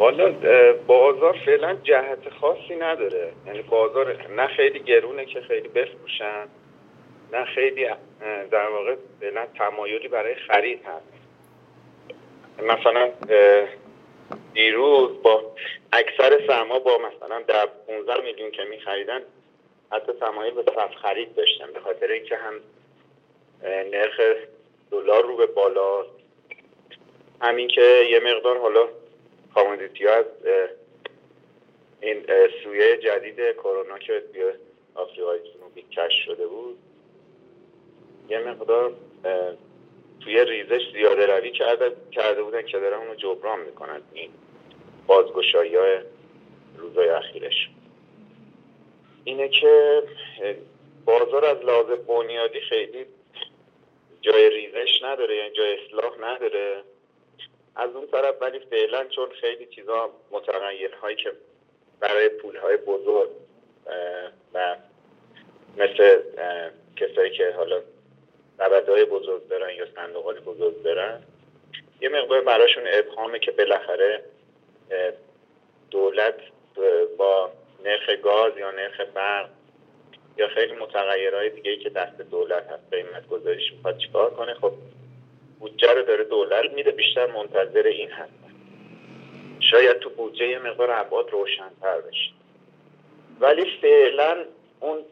حالا بازار فعلا جهت خاصی نداره، یعنی بازار نه خیلی گرونه که خیلی بفروشن، نه خیلی در واقع فعلا تمایلی برای خرید هست. مثلا دیروز با اکثر سهم‌ها با مثلا در 15 میلیون که می‌خریدن حتی تمایل به صف خرید داشتن، به خاطر اینکه هم نرخ دلار رو به بالا، همین که یه مقدار حالا کامودیتی ها از این سویه جدید کرونا که توی آفریقای جنوبی کشف شده بود یه مقدار توی ریزش زیاده روی کرده بودن که دارن اونو جبران میکنن این بازگشایی های روزهای اخیرش. اینه که بازار از لحاظ بنیادی خیلی جای ریزش نداره، یعنی جای اصلاح نداره. از اون طرف ولی فعلا چون خیلی چیزا متغیرهایی که برای پولهای بزرگ و مثل کسایی که حالا سبدهای بزرگ دارن یا صندوقات بزرگ دارن یه مقدار براشون ابهامه که بالاخره دولت با نرخ گاز یا نرخ برق یا خیلی متغیرهای دیگه‌ای که دست دولت هست قیمت گذاریش میخواد چیکار کنه. خب بودجه رو داره دولت میده، بیشتر منتظر این هست شاید تو بودجه یه مقدار ابعاد روشن‌تر بشه. ولی فعلا اون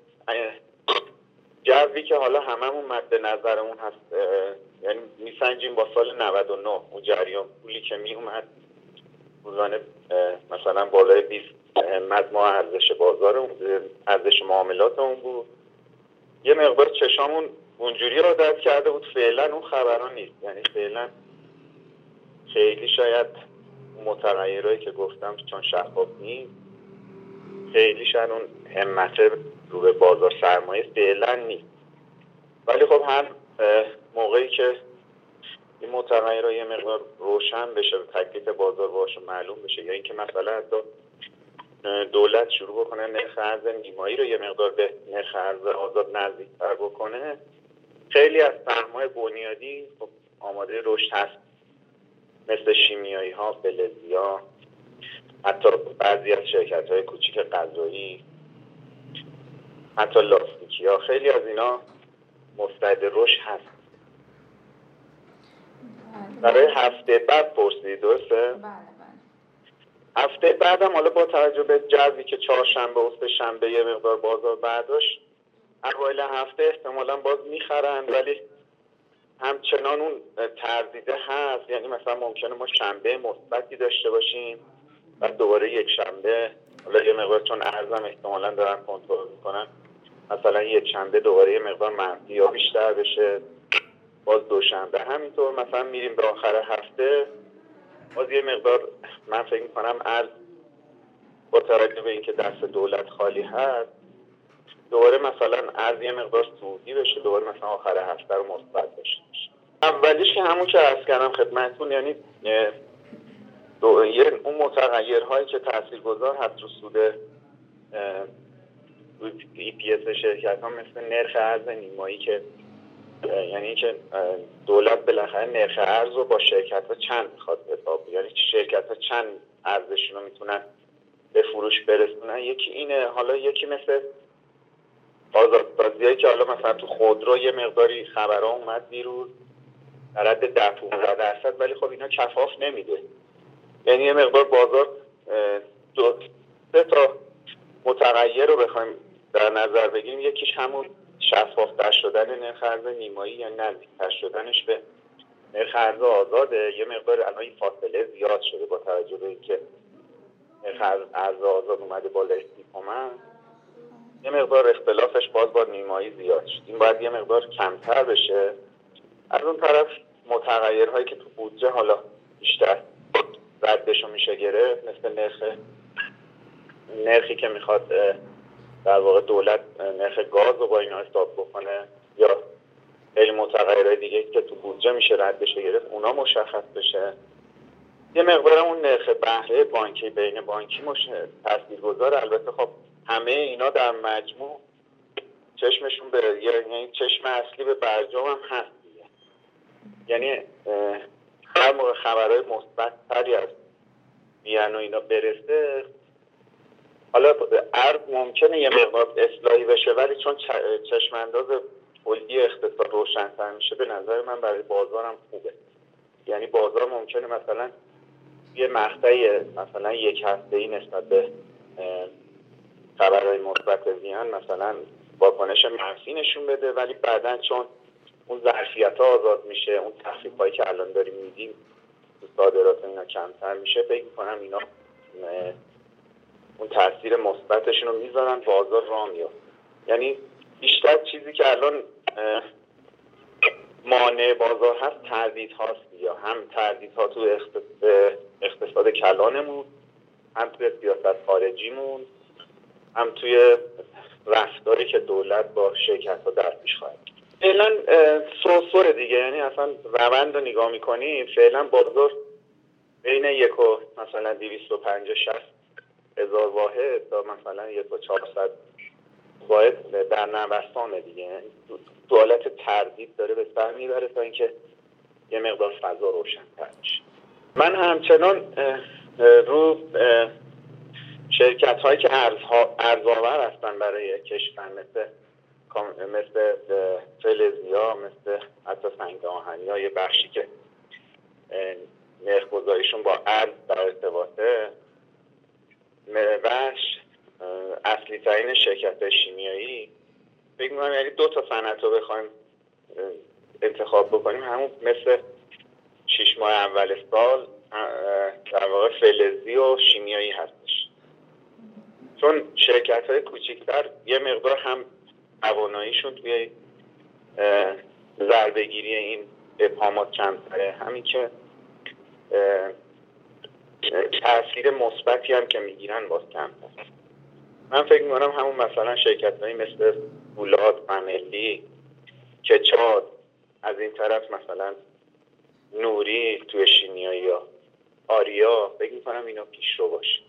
جوی که حالا هممون مد نظرمون هست، یعنی میسنجیم با سال 99 اون جریان پولی که میومد روزانه مثلا بالای 20 مجموع ارزش بازار اون ارزش معاملات اون بود، یه مقدار چشامون اونجوری عادت کرده بود. فعلا اون خبران نیست، یعنی فعلا خیلی شاید متغیرهایی که گفتم چون شفاف نیست، خیلی شاید اون همت رو به بازار سرمایه فعلا نیست. ولی خب هر موقعی که این متغیرها یه مقدار روشن بشه، تکلیف بازار باشه معلوم بشه، یا اینکه مثلا حتی دولت شروع بکنه نرخ ارز نیمایی رو یه مقدار به نرخ ارز آزاد نزدیک‌تر بکنه، خیلی از سهم‌های بنیادی خب آماده رشد هست، مثل شیمیایی ها، فلزیا، حتی بعضی از شرکت‌های کوچیک غذایی، حتی لاستیکی ها، خیلی از اینا مستعد رشد هست. برای هفته بعد پرسید درسته؟ بله. هفته بعدم حالا با توجه به جوی که چهارشنبه و سه‌شنبه یه مقدار بازار برداشت، اوایل هفته احتمالاً باز میخرن، ولی همچنان اون تردیده هست. یعنی مثلا ممکنه ما شنبه مثبتی داشته باشیم و دوباره یک شنبه، حالا یه مقدار چون ارزم احتمالاً دارن کنترل میکنن، مثلا یک شنبه دوباره یه مقدار منفی یا بیشتر بشه، باز دوشنبه همینطور. مثلا میریم به آخر هفته باز یه مقدار من فکر میکنم ارز با توجه به اینکه دست دولت خالی هست دوباره مثلا ارز یه مقدار صعودی بشه، دوباره مثلا آخر هفته رو مثبت بشه. اولیش که همون که عرض کردم خدمتتون، یعنی اون متغیرهایی که تاثیرگذار هست رو سود EPS شرکت ها، مثل نرخ ارز نیمایی که یعنی که دولت بالاخره نرخ ارز رو با شرکت ها چند میخواد حساب، یعنی شرکت ها چند ارزشون رو میتونن به فروش برسونن. یکی اینه. حالا یکی مثل آزادسازی‌هایی که حالا مثلا تو خودرو یه مقداری خبرها اومد دیروز در حد 10-15%، ولی خب اینا کفاف نمیده. یعنی یه مقدار بازار سه تا متغیر رو بخوایم در نظر بگیریم، یکیش همون شفافتر شدن نرخ ارز نیمایی یا نزدیکتر شدنش به نرخ ارز آزاده. یه مقدار الان این فاصله زیاد شده با توجه به اینکه نرخ ارز آزاد اومده بالای 30 تومن، یه مقدار اختلافش باز با نیمایی زیاد شد. این باید یه مقدار کمتر بشه. از اون طرف متغیرهایی که تو بودجه حالا بیشتر ردشو میشه گرفت، مثل نرخی که میخواد در واقع دولت نرخ گاز رو با اینا حساب بکنه، یا خیلی متغیرهای دیگه که تو بودجه میشه رد بشه گرفت، اونا مشخص بشه. یه مقدار اون نرخ بهره بانکی بین بانکی تاثیرگذار. البته خب همه اینا در مجموع چشمشون به یعنی چشم اصلی به برجام هم هست دیگه. یعنی هر موقع خبرهای مثبت تری از میان و اینا برسه، حالا ارز ممکنه یه مقدار اصلاحی بشه، ولی چون چشم انداز کلی اقتصاد روشن‌تر میشه، به نظر من برای بازارم خوبه. یعنی بازار ممکنه مثلا یه مقطعی مثلا یک هفته‌ای نسبت به خبرهای مثبت زیان مثلا واکنش منفی نشون بده، ولی بعداً چون اون ظرفیت‌ها آزاد میشه، اون تخفیف‌هایی که الان داریم میدیم تو صادرات اینا کمتر میشه، فکر می‌کنم اینا اون تاثیر مثبتشون رو میذارن، بازار راه میفته. یعنی بیشتر چیزی که الان مانع بازار هست تردید هاست، یا هم تردید ها تو اقتصاد کلانمون، هم توی سیاست خارجیمون، هم توی رفتاری که دولت با شرکت ها در پیش خواهد. فعلا سرسره دیگه، یعنی اصلا روند رو نگاه میکنی فعلا بازار بین یک و مثلا 250-60 هزار واحد تا مثلا 1,400 واحد در نوسانه دیگه، تو حالت تردید داره به سر میبره تا اینکه یه مقدار فضا روشن‌تر میشه. من همچنان رو شرکت هایی که ارزآور هستن برای کشور، مثل فلزیا، مثل حتی سنگ آهنی ها، یه بخشی که نرخ‌گذاریشون با ارز در ارتباطه، و اصلی ترین شرکت شیمیایی، فکر می‌کنم یعنی 2 تا صنعت رو بخوایم انتخاب بکنیم، همون مثل 6 ماه اول سال در واقع فلزی و شیمیایی هستش. چون شرکت‌های کوچکتر یه مقدار هم تواناییشون توی ضربه‌گیری این ابهامات کمتره، همین که تأثیر مثبتی هم که میگیرن باز کمتره. من فکر می‌کنم همون مثلا شرکت‌هایی مثل فولاد، فنلی، کچاد، از این طرف مثلا نوری توی شیمیایی یا آریا، فکر می‌کنم اینا پیشرو باشه.